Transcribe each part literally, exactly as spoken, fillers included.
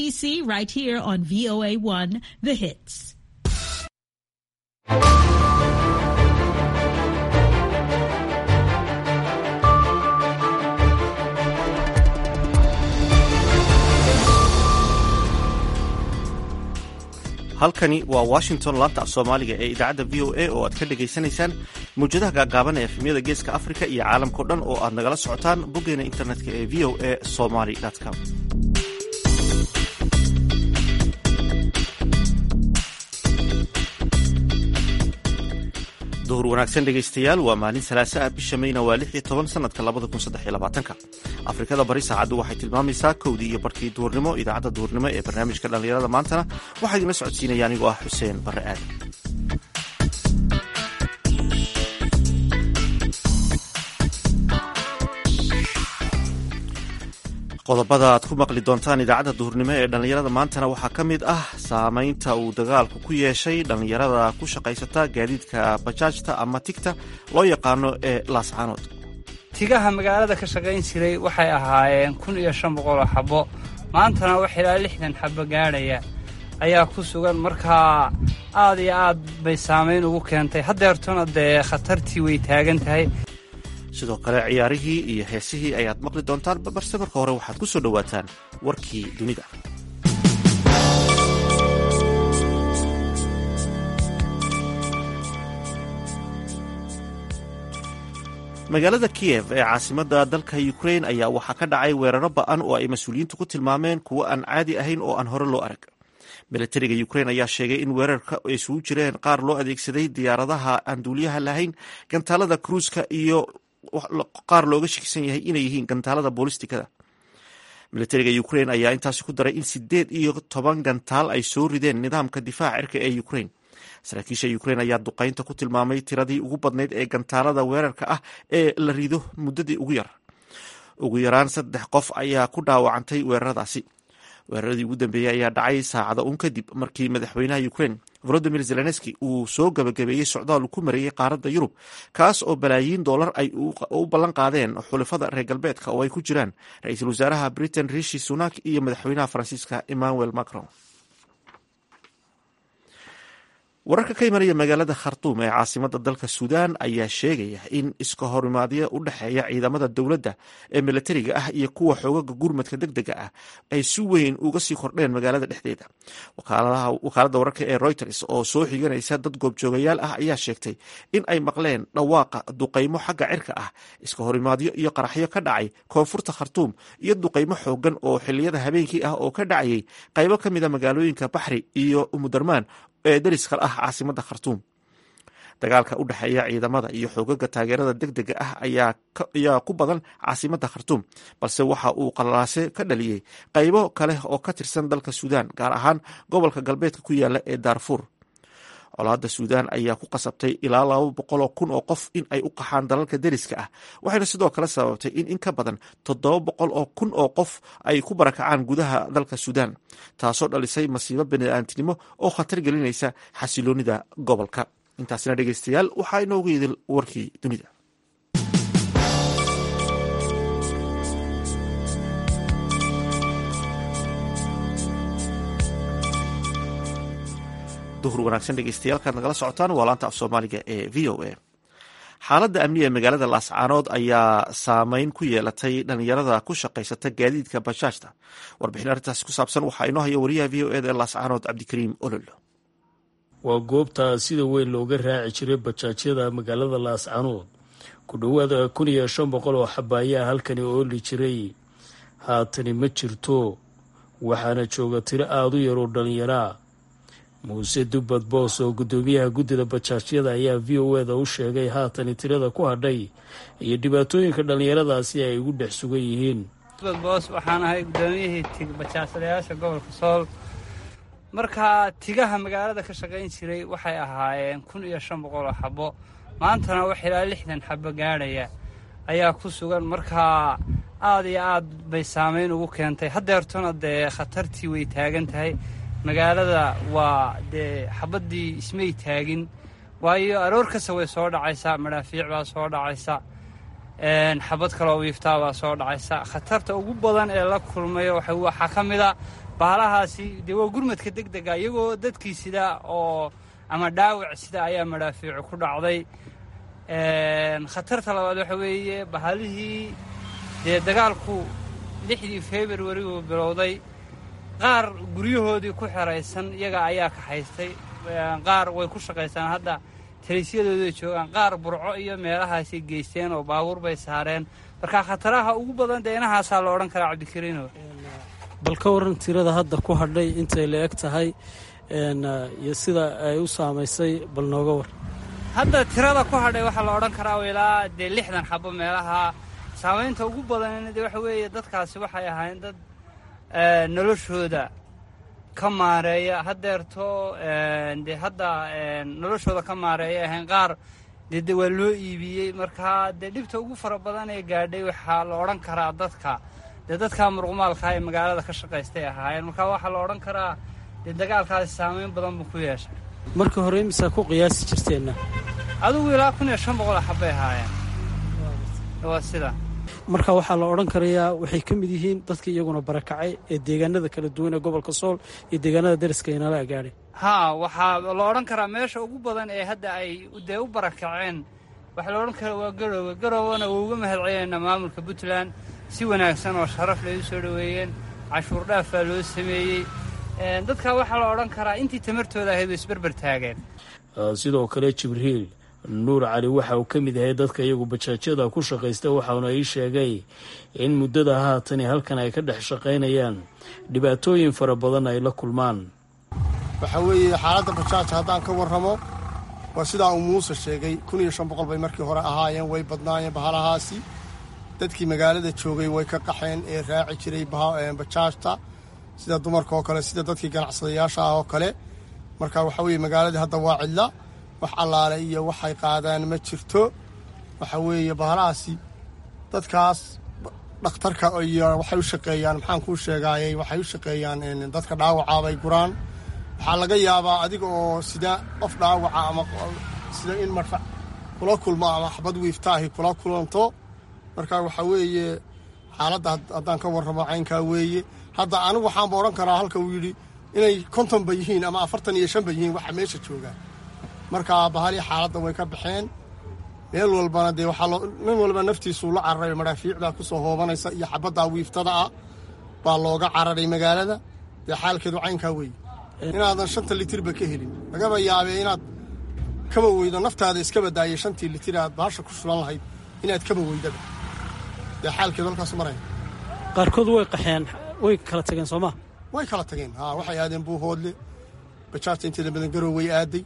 D C, right here on V O A one, The Hits. halkani waa Washington, laanta af Soomaaliga ee idaacadda V O A oo aad ka dhageysanaysaan mawjadaha gaagaaban ee efemyada geeska Afrika iyo caalamka dhan oo aad nagala socotaan boggeena internetka ee v o a somali dot com. duhur wanaagsan dhegaystayaal, waa maalin salaaso ah, bisha Mayna waa lix iyo toban sanadka labada kun saddex iyo labaatanka. Afrikada bari saacaddu waxay tilmaamaysaa kowdii iyo barkii duhurnimo. Idaacadda duhurnimo ee barnaamijka dhallinyarada maantana waxaa idinla socodsiinaya anigoo ah Xuseen Barre Aadan. qodobada aad ku maqli doontaan idaacadda duhurnimo ee dhallinyarada maantana waxaa ka mid ah saamaynta uu dagaalku ku yeeshay dhallinyarada ku shaqaysata gaadiidka bajaajta ama tigta loo yaqaano ee laascaanood. tigaha magaalada ka shaqayn jiray waxay ahaayeen kun iyo shan boqol oo xabo, maantana wax ilaa lixdan xabo gaadhaya ayaa ku sugan. markaa aad iyo aad bay saamayn ugu keentay, haddeertuna dee khatartii way taagan tahay. sidoo kale ciyaarihii iyo heesihii ayaad maqli doontaan, balse marka hore waxaad ku soo dhowaataan warkii dunida. magaalada Kiev ee caasimadda dalka Ukraine ayaa waxaa ka dhacay weeraro ba'an oo ay mas-uuliyiintu ku tilmaameen kuwo aan caadi ahayn oo aan hore loo arag. milatariga Ukraine ayaa sheegay in weerarka ay isugu jireen qaar loo adeegsaday diyaaradaha aan duuliyaha lahayn, gantaalada kruuska iyo qaar looga shakisan yahay inay yihiin gantaalada boolistikada. milatariga Ukraine ayaa intaasi ku daray in sideed iyo toban gantaal ay soo rideen nidaamka difaaca cirka ee Ukraine. saraakiisha Ukraine ayaa duqaynta ku tilmaamay tiradii ugu badnayd ee gantaalada weerarka ah ee la rido muddadii ugu yar. ugu yaraan saddex qof ayaa ku dhaawacantay weeraradaasi. weeraradii ugu dambeeyey ayaa dhacay saacada uun kadib markii madaxweynaha Ukraine Volodymyr Zelensky uu soo gabagabeeyey socdaal uu ku marayay qaaradda Yurub, kaas oo balaayiin dollar ay u ballan qaadeen xulafada reer galbeedka oo ay ku jiraan ra-iisul wasaaraha Britain Rishi Sunak iyo madaxweynaha Faransiiska Emmanuel Macron. wararka ka imanaya magaalada Khartoum ee caasimadda dalka Suudaan ayaa sheegaya in iska horimaadyo u dhexeeya ciidamada dowladda ee milatariga ah iyo kuwa xoogaga gurmadka degdega ah ay si weyn uga sii kordheen magaalada dhexdeeda. wakaaladda wararka ee Reuters oo soo xiganaysa dad goobjoogayaal ah ayaa sheegtay in ay maqleen dhawaaqa duqaymo xagga cirka ah, iska horimaadyo iyo qaraxyo ka dhacay koonfurta Khartoum iyo duqaymo xoogan oo xilliyada habeenkii ah oo ka dhacayay qaybo ka mid a magaalooyinka Baxri iyo Umudurmaan ee dariska ah caasimadda Khartoum. dagaalka u dhexeeya ciidamada iyo xoogaga taageerada degdega ah ayaa ayaa ku badan caasimadda Khartoum, balse waxa uu qalaase ka dhaliyey qaybo kale oo ka tirsan dalka Suudaan, gaar ahaan gobolka galbeedka ku yaala ee Darfur. colaadda Suudaan ayaa ku qasabtay ilaa laba boqol oo kun oo qof in ay u qaxaan dalalka deriska ah, waxayna sidoo kale sababtay in in ka badan toddoba boqol oo kun oo qof ay ku barakacaan gudaha dalka Suudaan, taasoo dhalisay masiibo bini'aadamnimo oo khatar gelinaysa xasiloonida gobolka. intaasina dhegaystayaal waxaa inoogu yidil warkii dunida. duhur wanaagsan dhegeystayaal kaad nagala socotaan waa laanta af Soomaaliga ee V O A. xaaladda amni ee magaalada Laascaanood ayaa saameyn ku yeelatay dhalinyarada ku shaqaysata gaadiidka bajaajta. warbixin arrintaasi ku saabsan waxaa inoo haya wariyaha V O A ee Laascaanood Cabdikariim Ololo. waa goobta sida weyn looga raaci jiray bajaajyada magaalada Laascaanood. ku dhowaada kun iyo shan boqol oo xabaayaa halkani ooli jiray, haatani ma jirto, waxaana jooga tiro aada u yar oo dhalinyara. muuse dubbad boos oo guddoomiyaha guddida bajaajyada ayaa V O A da u sheegay haatani tirada ku hadhay iyo dhibaatooyinka dhallinyaradaasi ay ugu dhex sugan yihiin. dubbad boos waxaan ahay guddoomiyihii tig bajaajlayaasha gobolka Sool. markaa tigaha magaalada ka shaqayn jiray waxay ahaayeen kun iyo shan boqol oo xabo, maantana wax ilaa lixdan xabo gaadhaya ayaa ku sugan. markaa aad iyo aad bay saamayn ugu keentay, haddeertuna dee khatartii way taagan tahay. magaalada waa dee xabaddii ismay taagin, waayo aroor kasta way soo dhacaysaa, madhaafiic baa soo dhacaysa, xabad kaloo wiiftaa baa soo dhacaysa. khatarta ugu badan ee la kulmayo waxaa ka mid a bahalahaasi dee waa gurmadka deg dega iyagoo dadkii sida oo ama dhaawac sida ayaa madhaafiicu ku dhacday khatarta labaad waxa weeye bahalihii dee dagaalku lixdii februari uu bilowday qaar guryahoodii ku xeraysan iyaga ayaa kaxaystay qaar way ku shaqaystaan hadda taliisyadooday joogaan qaar burco iyo meelahaasay geysteen oo baabuur bay saareen marka khataraha ugu badan dee inahaasaa la odhan karaa cabdikariino bal ka waran tirada hadda ku hadhay intay la eg tahay iyo sida ay u saamaysay bal nooga war hadda tirada ku hadhay waxaa la odhan karaa ilaa dee lixdan xabo meelaha saamaynta ugu badan dee waxa weeye dadkaasi waxay ahaayeen dad noloshooda ka maareeya haddeerto dee hadda noloshooda ka maareeya ahayn qaar dee de waa loo iibiyey markaa dee dhibta ugu fara badan ee gaadhay waxaa la odhan karaa dadka dee dadka muruqmaalkaa ee magaalada ka shaqaystay ahaayeen markaa waxaa la odhan karaa dee dagaalkaasi saamayn badan buu ku yeeshay markii hore imisaa ku qiyaasi jirteenna adigu ilaa kun iyo shan boqol xabbay ahaayeen waa sida marka waxaa la odhan karayaa waxay ka mid yihiin dadka iyaguna barakacay ee deegaanada kala duwan ee gobolka sool iyo deegaanada dariska inala gaadhay haa waxaa la odhan karaa meesha ugu badan ee hadda ay dee u barakaceen waxaa la odhan karaa waa garoowe garoowena wuu uga mahad celinaynaa maamulka puntland si wanaagsan oo sharaf lay u soo dhoweeyeen cashuur dhaafaa loo sameeyey dadka waxaa la odhan karaa intii tamartooda ahayd way isberber taageen sidoo kale jibriil nuur cali waxa uu ka mid yahay dadka iyagu bajaajyada ku shaqaysta waxauna ii sheegay in muddada haatani halkan ay ka dhex shaqaynayaan dhibaatooyin fara badan ay la kulmaan waxaa weeye xaaladda bajaaja haddaan ka warramo waa sidaa uu muuse sheegay kun iyo shan boqol bay markii hore ahaayeen way badnaayeen bahalahaasi dadkii magaalada joogay way ka qaxeen ee raaci jiray bajaajta sida dumarka oo kale sida dadkii ganacsadayaasha ah oo kale marka waxaa weeye magaaladii hadda waa cidla wax allaale iyo waxay qaadaan ma jirto waxaa weeye bahalahaasi dadkaas dhakhtarka iyo waxay u shaqeeyaan maxaan kuu sheegaayey waxay u shaqeeyaan dadka dhaawacaabay guraan waxaa laga yaabaa adiga oo sida qof dhaawaca ama sida in marfac kula kulmo ama xabad wiiftaahi kula kulanto marka waxaa weeye xaaladda haddaan ka warramo caynkaa weeye hadda anigu waxaanba odhan karaa halka uu yidhi inay kontonba yihiin ama afartan iyo shanba yihiin waxa meesha joogaan marka bahali xaaladda way ka baxeen meel walbana dee waxaa nin walba naftiisuu la cararay madhaafiicdaa ku soo hoobanaysa iyo xabaddaa wiiftada ah baa looga cararay magaalada dee xaalkeedu caynkaa weeye inaadan shanta litirba ka helin lagaba yaabee inaad kaba weydo naftaada iska badaayay shantii litir aad bahasha ku sulan lahayd inaad kaba weydaba dee xaalkeedu halkaas maraya qaarkood way qaxeen way kala tageen soomaa way kala tageen haa waxay aadeen buuhoodle bajaajta inteeda badan garow way aaday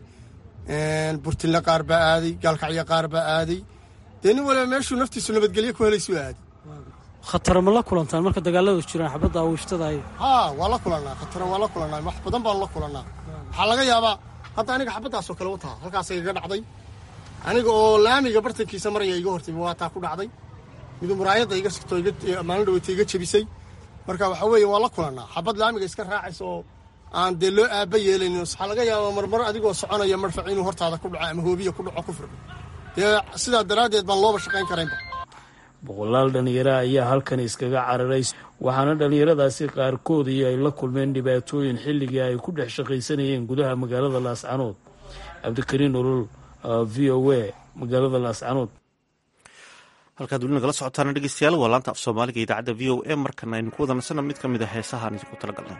burtinle qaar baa aaday gaalkacyo qaar baa aaday dee nin waliba meeshuu naftiisu nabadgelyo ku helaysuu aaday khatara ma la kulantaan marka dagaaladu jiraan xabadda wiiftada ay haa waa la kulannaa khatara waa la kulannaa wax badan baan la kulannaa waxaa laga yaabaa hadda aniga xabaddaasoo kale u taha halkaasay iga dhacday aniga oo laamiga bartankiisa maraya iga hortay waa taa ku dhacday midu muraayadda iga sigto maalin dhaweyta iga jebisay marka waxaa weeye waa la kulannaa xabad laamiga iska raacaysa oo aan dee loo aaba yeelaynin waxaa laga yaabaa marmar adigoo soconaya marfac inuu hortaada ku dhaco ama hoobiya ku dhaco ku firdho dee sidaa daraaddeed baan looba shaqayn karaynba boqolaal dhallinyaro ayaa halkan iskaga cararay waxaana dhallinyaradaasi qaarkood iyo ay la kulmeen dhibaatooyin xilligii ay ku dhex shaqaysanayeen gudaha magaalada laascanood cabdikariin olol v o a magaalada laascanood halkaad weli nagala socotaana dhegeystayaal waa laanta af soomaaliga idaacadda v o a markana aynu ku wada nasana mid ka mid a heesahaan idinku talagalnay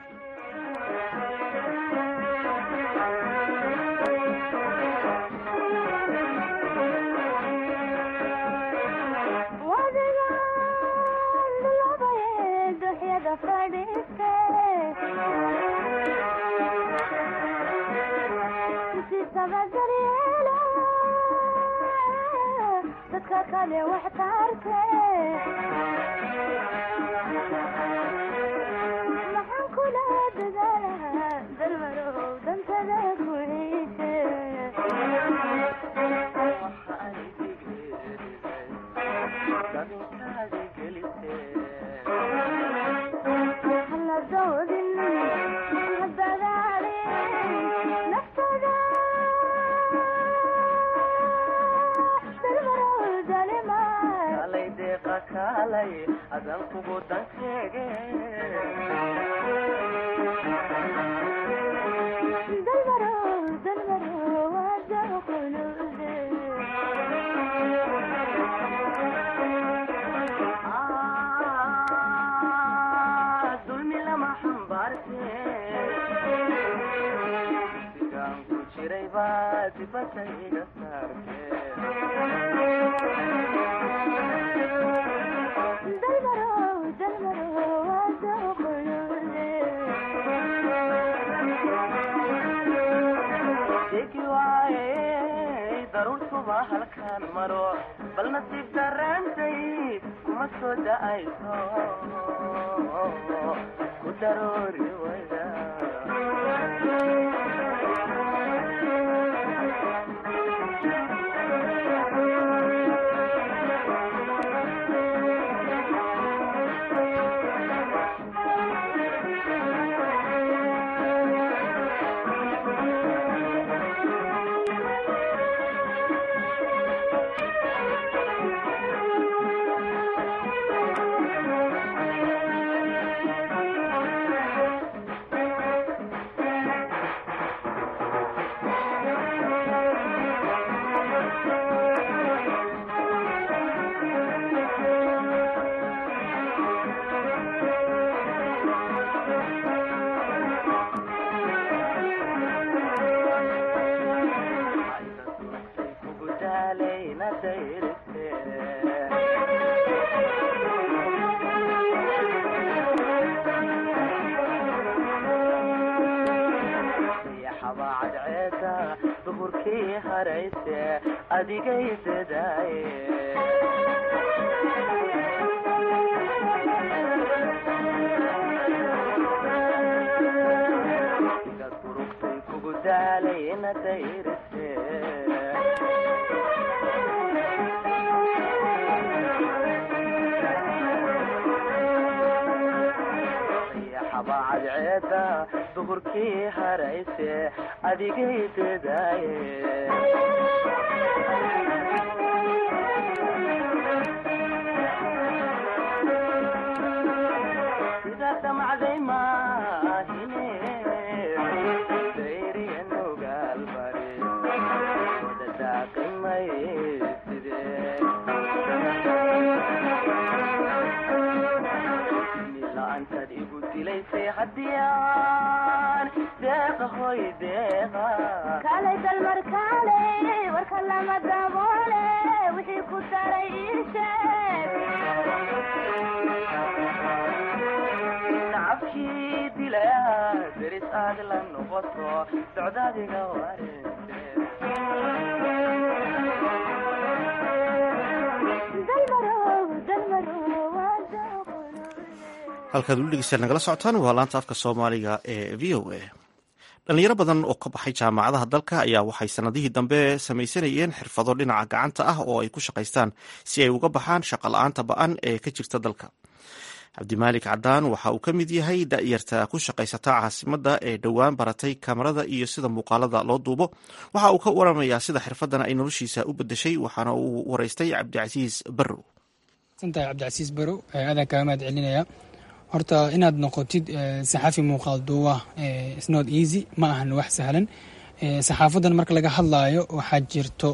halkaad ulu dhegeystayaal nagala socotaan waa laanta afka soomaaliga ee v o a dhalinyaro badan oo ka baxay jaamacadaha dalka ayaa waxay sanadihii dambe samaysanayeen xirfado dhinaca gacanta ah oo ay ku shaqaystaan si ay uga baxaan shaqo la-aanta ba-an ee ka jirta dalka. cabdimaalik cadaan waxa uu ka mid yahay da'yarta ku shaqaysata caasimadda ee dhowaan baratay kamarada iyo sida muuqaalada loo duubo. waxa uu ka waramayaa sida xirfadan ay noloshiisa u bedeshay, waxaana uu waraystay cabdicasiis barrow. santahay cabdicasiis barrow, aadaan kaaga mahad celinaya. horta inaad noqotid saxaafi muuqaal duuba is not easy, ma ahan wax sahlan. saxaafadan marka laga hadlaayo waxaa jirto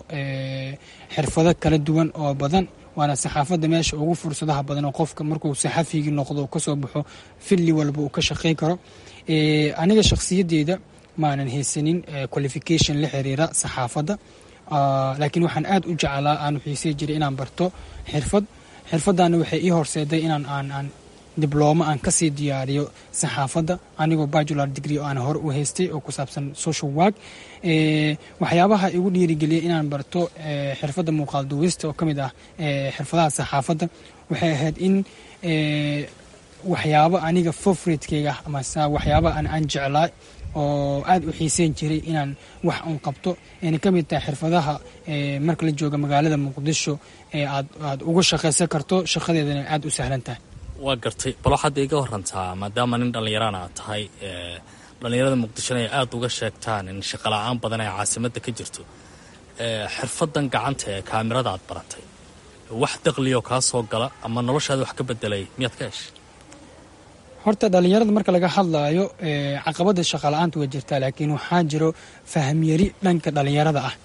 xirfado kala duwan oo badan, waana saxaafadda meesha ugu fursadaha badan oo qofka markuu saxafigii noqdo kasoo baxo filli walba uu ka shaqayn karo. aniga shakhsiyadeyda maanan haysanin qualification la xiriira saxaafadda, laakiin waxaan aad u jeclaa, aan xiisay jiray inaan barto xirfad. xirfadana waxay ii horseeday inaan aan aan diblooma aan kasii diyaariyo saxaafadda, anigoo bachelor degree oo aan hore u haystay oo ku saabsan social work. waxyaabaha igu dhiirigeliyay inaan barto xirfadda muuqaal duwista oo ka mid ah xirfadaha saxaafadda waxay ahayd in waxyaabo aniga favoritekeyga ama waxyaaba aan aan jeclaa oo aad u xiiseyn jiray inaan wax un qabto, ayna ka mid tahay xirfadaha marka la jooga magaalada muqdisho ee aad aad uga shaqaysan karto, shaqadeedana aad u sahlan tahay. waa gartay, bal waxaad iga warantaa, maadaama nin dhallinyarana aad tahay, dhallinyarada muqdishona ay aada uga sheegtaan in shaqala-aan badan ee caasimadda ka jirto, xirfadan gacanta ee kaamirada aad baratay, wax daqliyoo kaa soo gala ama noloshaada wax ka bedelay miyaad ka heshay? horta dhalinyarada marka laga hadlaayo caqabada shaqo la-aanta waa jirtaa, laakiin waxaa jiro fahmyari dhanka dhalinyarada ah.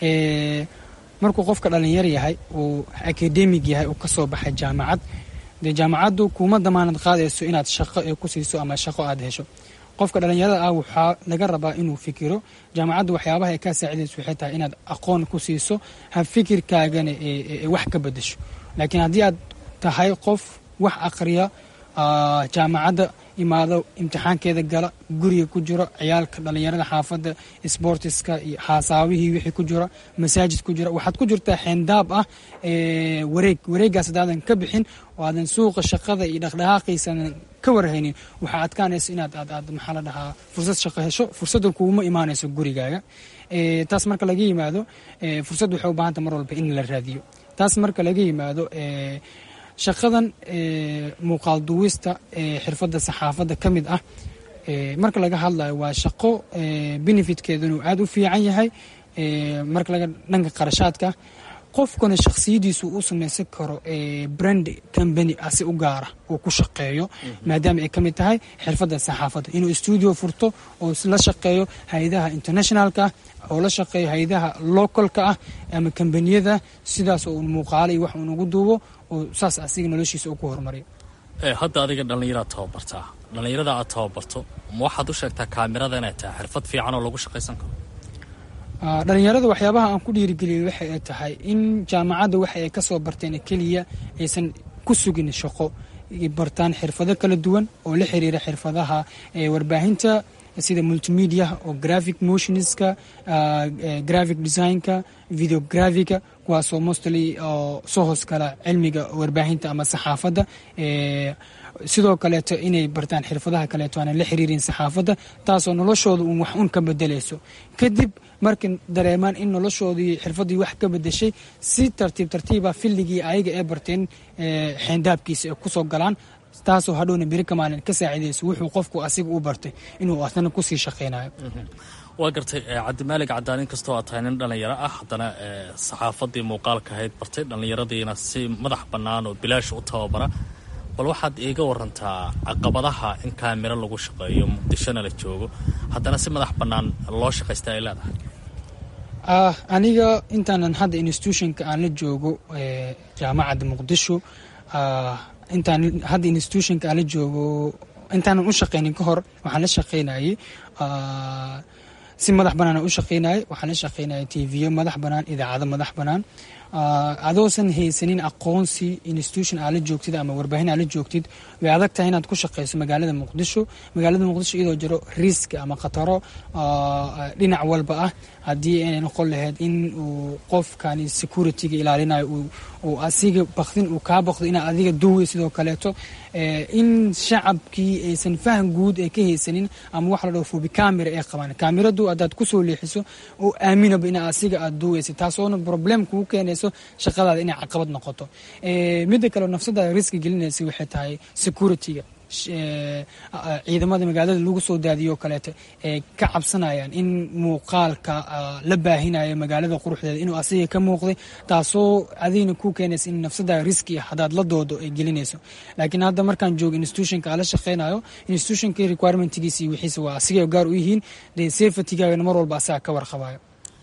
markuu qofka dhalinyar yahay uu akademig yahay uu kasoo baxay jaamacad, dee jaamacaddu kuma damaanad qaadayso inaad shaqo ee ku siiso ama shaqo aad hesho. qofka dhalinyarada ah waxaa laga rabaa inuu fikiro, jaamacaddu waxyaabaha ay kaa saacidayso waxay tahay inaad aqoon ku siiso, ha fikirkaagana ee wax ka bedesho. laakiin haddii aad tahay qof wax aqriya, jaamacadda imaado, imtixaankeeda gala, guriga ku jiro, ciyaalka dhalinyarada xaafadda, sportiska iyo xaasaawihii wixii ku jira, masaajid ku jira, waxaad ku jirtaa xeendaab ah wareeg wareegaas haddaadan ka bixin oo aadan suuqa shaqada iyo dhaqdhaqaaqiisaadan ka warhaynin, waxaa adkaanaysa inaad aad aad maxaa la dhahaa fursad shaqo hesho. fursadda kuuma imaanayso gurigaaga. taas marka laga yimaado, fursad waxay u baahanta mar walba in la raadiyo. taas marka laga yimaado, shaqadan muuqaal duwista xirfadda saxaafadda ka mid ah, marka laga hadlayo waa shaqo benefitkeedanu aad u fiican yahay. marka laga dhanka qarashaadka, qofkuna shakhsiyadiisu u samaysan karo brand company asi u gaara uu ku shaqeeyo, maadaama ay ka mid tahay xirfadda saxaafadda, inuu studio furto oo la shaqeeyo hay-adaha internationalka oo la shaqeeyo hay-adaha localka ah ama kambaniyada, sidaas oo muuqaalo iyo wax uun ugu duubo oo saas asiga noloshiisa uu ku horumariyo. hadda adiga dhallinyaraad tababartaa, dhallinyarada aad tababarto ma waxaad u sheegtaa kaamirada inay tahay xirfad fiican oo lagu shaqaysan karo? dhalinyarada waxyaabaha aan ku dhiirigeliyay waxay ay tahay in jaamacadda waxa ay ka soo barteen keliya aysan ku sugin shaqo, bartaan xirfado kala duwan oo la xiriira xirfadaha warbaahinta sida multimedia oo graphic motionska, graphic designka, videographica, kuwaasoo mostly oo soo hoos kala cilmiga warbaahinta ama saxaafadda. sidoo kaleeto inay bartaan xirfadaha kaleeto aanan la xiriirin saxaafadda, taasoo noloshooda uun wax un ka bedelayso. kadib markay dareemaan in noloshoodii xirfaddii wax ka bedeshay, si tartiib tartiiba filligii ayaga ee barteen xeendaabkiisa ay kusoo galaan, taasoo hadhowna beri ka maalin ka saacidayso wuxuu qofku asiga u bartay inuu asna kusii shaqaynayo. waa gartay cabdimaalig cadaan, in kastoo aad tahay nin dhallinyaro ah, haddana saxaafaddii muuqaalka ahayd bartay, dhallinyaradiina si madax bannaan oo bilaash u tababara. bal waxaad iiga warantaa caqabadaha in kaamiro lagu shaqeeyo, muqdishona la joogo, haddana si madax bannaan loo shaqaysta ay leedahay? aniga intaanan hadda institutionka aan la joogo jaamacadda muqdisho, intaan hadda institutionka aan la joogo intaanan u shaqaynin ka hor waxaan la shaqaynayay si madax bannaan u shaqaynayay. waxaan la shaqaynayay tvyo madax bannaan, idaacado madax bannaan. adoosan haysanin aqoonsi institution aad la joogtid ama warbaahin aad la joogtid, way adag tahay inaad ku shaqayso magaalada muqdisho. magaalada muqdisho iyadoo jiro risk ama khataro dhinac walba ah, haddii aynay noqon lahayd in uu qofkani securityga ilaalinayo uu asiga bakdin uu kaa baqdo inaad adiga duway, sidoo kaleeto in shacabkii aysan faham guud ee ka haysanin ama wax la dhaho fobi camera ee qabaan. kaamiradu haddaad kusoo leexiso oo aaminaba ina asiga aad duwaysa, taasoona problem kugu keenayso shaqadaada inay caqabad noqoto. midda kale nafsadaada riski gelinaysa waxay tahay securityga. ciidamada magaalada lagu soo daadiyo kaleeto ee ka cabsanayaan in muuqaalka la baahinayo magaalada quruxdeeda inuu asiga ka muuqday, taasoo adigna ku keenaysa in nafsadaada riski ah haddaad la doodo ay gelinayso. laakiin hadda markaan joogo institutionka aan la shaqaynayo, institutionka requirementigiisa iyo wixiisa waa asigay gaar u yihiin, dee safetygaagana mar walba asaga ka warqabayo.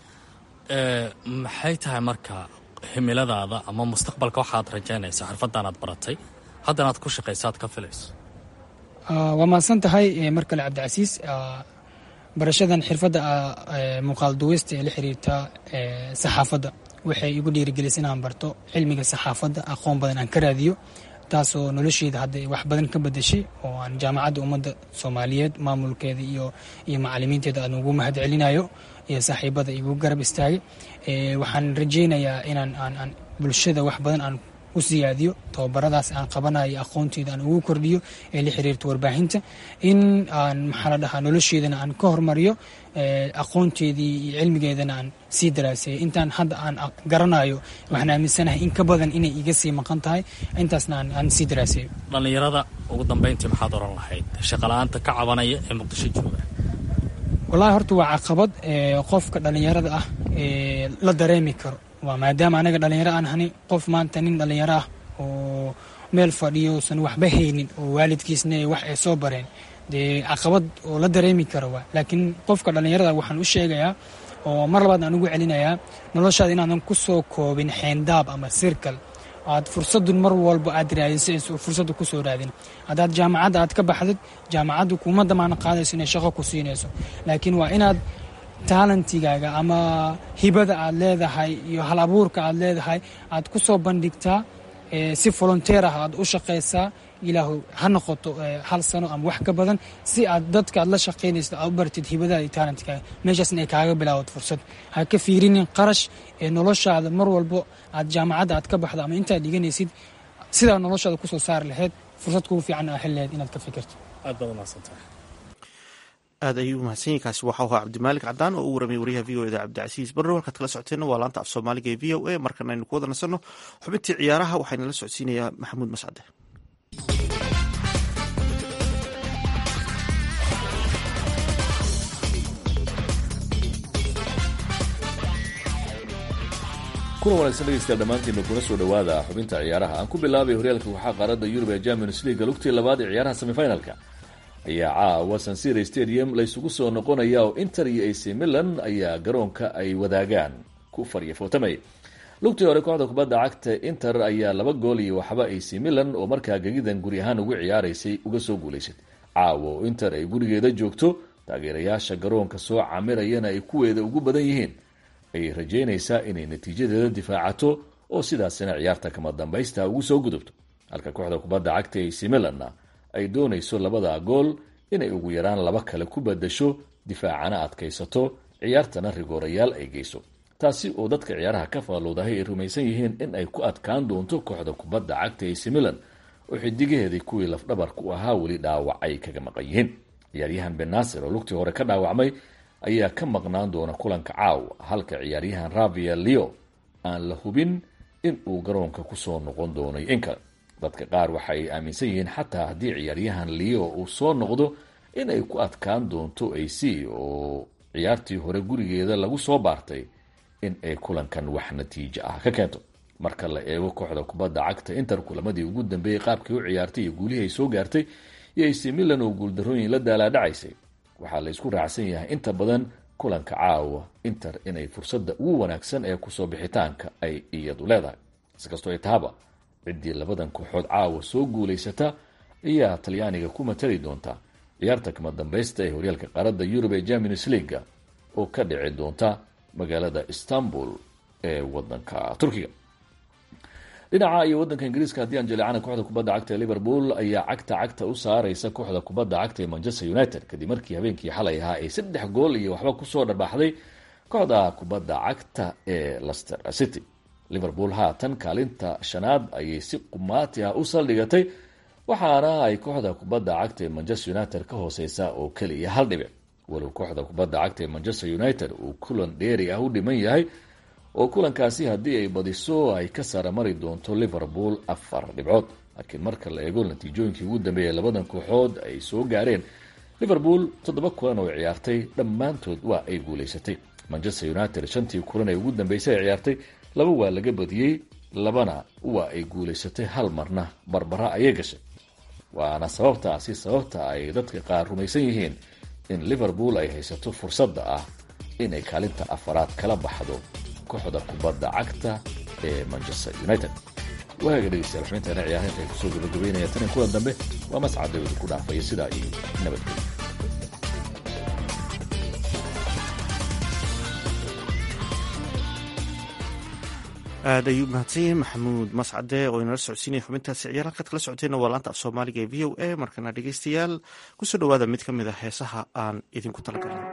maxay tahay marka himiladaada ama mustaqbalka waxaad rajaynaysa xirfaddaanaad baratay haddanaad ku shaqaysaad ka filayso? waa mahadsan tahay mar kale cabdicasiis. barashadan xirfadda muuqaal duwista ee la xiriirta saxaafadda waxay igu dhiirigelisay inaan barto cilmiga saxaafadda, aqoon badan aan ka raadiyo, taasoo nolosheyda hadda wax badan ka bedeshay, oo aan jaamacadda ummadda soomaaliyeed maamulkeeda iyo iyo macalimiinteeda aan ugu mahad celinayo iyo saaxiibada igu garab istaagay. waxaan rajaynayaa inaan aan bulshada wax badan aan u siyaadiyo, tababaradaas aan qabanayo aqoonteeda aan ugu kordhiyo ee la xiriirta warbaahinta, in aan maxaa la dhahaa nolosheedana aan ka hormariyo, aqoonteedii iyo cilmigeedana aan sii daraaseeyo. intaan hadda aan garanayo waxaan aaminsanahay in ka badan inay iga sii maqan tahay, intaasna aan sii daraaseeyo. dhallinyarada ugu dambeyntii maxaad oran lahayd shaqala-aanta ka cabanaya ee muqdisho jooga? wallahi horta waa caqabad qofka dhallinyarada ah la dareemi karo, waa maadaama anaga dhalinyaro aan hani qof maanta nin dhalinyaro ah oo meel fadhiyo san waxba haynin oo waalidkiisna wax ay soo bareen dee caqabad oo la dareemi karo waa laakiin qofka dhallinyarada waxaan u sheegayaa oo mar labaad aan ugu celinayaa noloshaada inaadan ku soo koobin xeendaab ama sirkal aad fursadun mar walba aad raadisayso fursadda ku soo raadin haddaad jaamacadda aad ka baxdid jaamacaddu kuma damaana qaadayso inay shaqo ku siinayso laakiin waa inaad taalantigaaga ama hibada aad leedahay iyo hal abuurka aad leedahay aad ku soo bandhigtaa si volunteer ah aad u shaqaysaa ilaahu ha noqoto hal sano ama wax ka badan si aad dadka aad la shaqaynayso aad u bartid hibadaada iyo taalantigaaga meeshaasna ay kaaga bilaawad fursad ha ka fiirinin qarash ee noloshaada mar walbo aad jaamacadda aad ka baxdo ama intaad dhiganaysid sidaa noloshaada kusoo saari lahayd fursad kugu fiican aa heli lahayd inaad ka fikirto aad baad umahadsantahay aad ayuu umahadsan yahay kaasi waxau ahaa cabdimaalik cadaan oo u waramay wariyaha v o eda cabdicasiis barre halkaad kala socoteenna waa laanta af soomaaliga ee v o a markana aynu ku wada nasanno xubintii ciyaaraha waxayna la socodsiinayaa maxamuud mascade kuna wanaagsan dhegeystayaal dhammaantiinba kuna soo dhowaada xubinta ciyaaraha aan ku bilaabay horyaalka waxaa qaaradda yurub ee champions league lugtii labaad ee ciyaaraha semifinalka ayaa caawa San Siro Stadium la isugu soo noqonaya oo Inter iyo A C Milan ayaa garoonka ay wadaagaan ku fariya footamay lugtii hore kooxda kubadda cagta Inter ayaa laba gool iyo waxba A C Milan oo markaa gagidan guri ahaan ugu ciyaaraysay uga soo guuleysatay caawa Inter ay gurigeeda joogto taageerayaasha garoonka soo camirayana ay kuweeda ugu badan yihiin ay rajeynaysaa inay natiijadeeda difaacato oo sidaasina ciyaarta kama dambaysta ugu soo gudubto halka kooxda kubadda cagta A C Milan ay doonayso labada gool inay ugu yaraan laba kale ku badasho difaacana adkaysato ciyaartana rigoorayaal ay geyso taasi oo dadka ciyaaraha ka faaloodahay ay rumaysan yihiin in ay ku adkaan doonto kooxda kubadda cagta A C Milan oo xidigaheedii kuwii lafdhabarka u ahaa weli dhaawac ay kaga maqan yihiin ciyaaryahan Ben Nasser oo lugtii hore ka dhaawacmay ayaa ka maqnaan doona kulanka caaw halka ciyaaryahan Rafael Leo aan la hubin in uu garoonka ku soo noqon doono in kale dadka qaar waxa ay aaminsan yihiin xataa haddii ciyaaryahan Leo uu soo noqdo in ay ku adkaan doonto A C oo ciyaartii hore gurigeeda lagu soo baartay in ay kulankan wax natiijo ah ka keento marka la eego kooxda kubadda cagta Inter kulamadii ugu dambeeyay qaabkii u ciyaartay iyo guulihii ay soo gaartay iyo A C Milan oo guuldarooyin la daalaadhacaysay waxaa la isku raacsan yahay inta badan kulanka caawa Inter inay fursadda ugu wanaagsan ee kusoo bixitaanka ay iyadu leedahay iskastoo ay tahaba ciddii labadan kooxood caawa soo guulaysata ayaa talyaaniga ku matali doonta ciyaarta kama dambaysta ee horyaalka qaaradda Yurub ee Champions League oo ka dhici doonta magaalada Istanbul ee wadanka Turkiga dhinaca iyo wadanka Ingiriiska haddii aan jaleecana kooxda kubadda cagta ee Liverpool ayaa cagta cagta u saaraysa kooxda kubadda cagta ee Manchester United kadib markii habeenkii xalay ahaa ay saddex gool iyo waxba ku soo dharbaaxday kooxda kubadda cagta ee Leicester City Liverpool haatan kaalinta shanaad ayay si qumaati ah u saldhigatay waxaana ay kooxda kubadda cagta ee Manchester United ka hooseysa oo kaliya hal dhibic walow kooxda kubadda cagta ee Manchester United uu kulan dheeri ah u dhiman yahay oo kulankaasi haddii ay badiso ay ka sara mari doonto Liverpool afar dhibcood laakiin marka la eego natiijooyinkii ugu dambeeyay labadan kooxood ay soo gaareen Liverpool toddoba kulan oo ciyaartay dhammaantood waa ay guuleysatay Manchester United shantii kulan ee ugu dambeysay ay ciyaartay laba waa laga badiyey labana waa ay guuleysatay hal marna barbara ayay gashay waana sababtaasi sababta ay dadka qaar rumaysan yihiin in Liverpool ay haysato fursadda ah inay kaalinta afaraad kala baxdo kooxda kubadda cagta ee Manchester United waaga dhegeystayaal xubintaana ciyaaraha ay kusoo gabagabeynaya tan kulan dambe waa mascad dawlad ku dhaafaya sidaa iyo nabadgelyo aad ayuu mahadsanyahay maxamuud mascade oo inala socodsiinaya xubintaasi ciyaar halkaad kala socoteenna waa laanta af soomaaliga ee v o a markana dhegeystayaal kusoo dhawaada mid ka mid a heesaha aan idinku talagalnay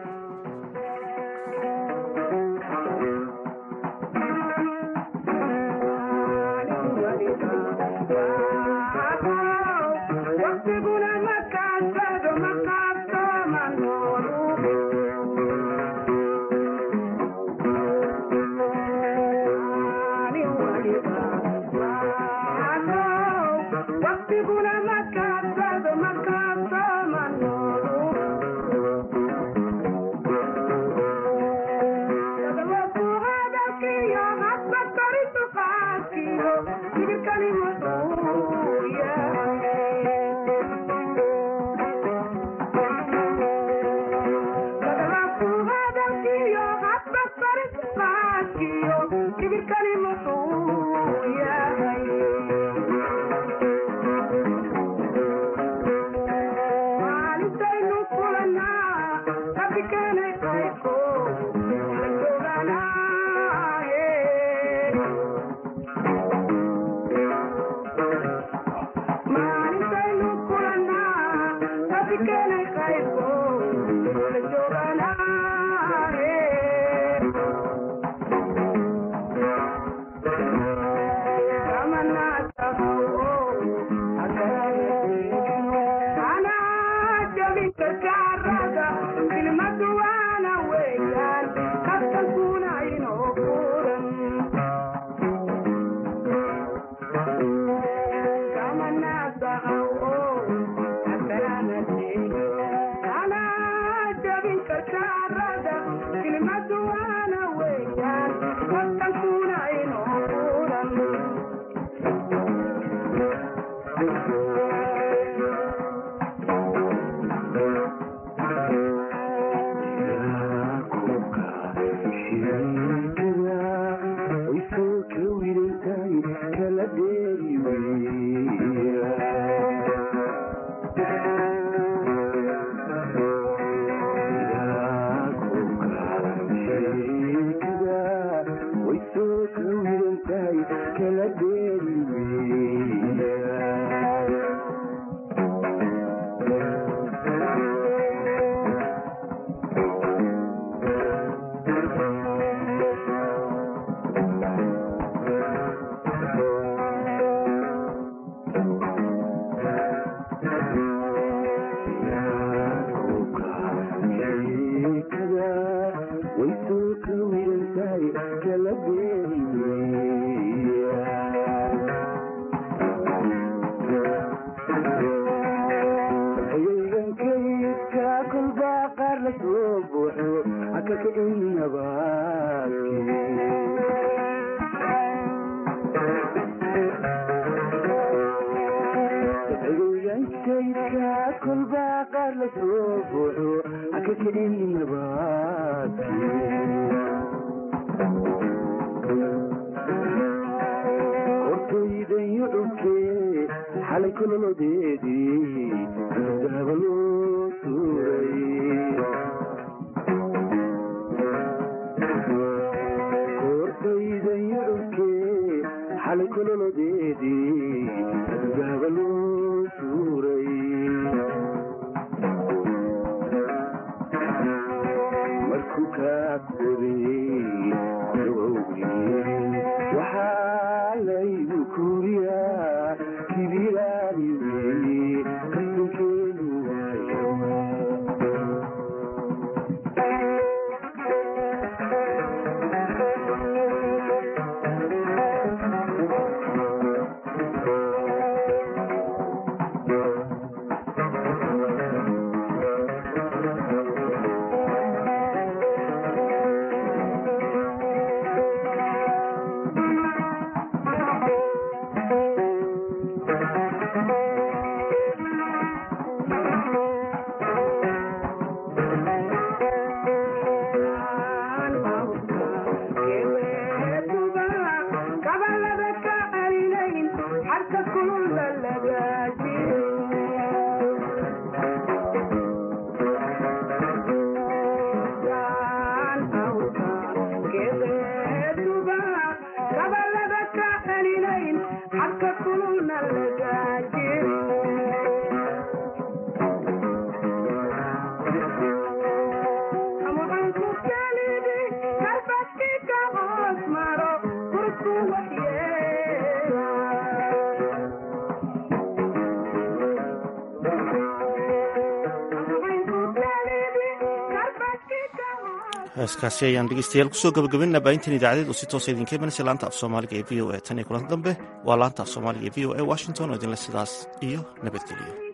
heeskaasi ayaan dhegeystayaal kusoo gabagabaynaa baahintan idaacadeed oo si toosa idinka imanaysa laanta af soomaaliga ee v o a tan iyo kulanta dambe waa laanta af soomaaliga ee v o a washington oo idinle sidaas iyo nabadgeliyo.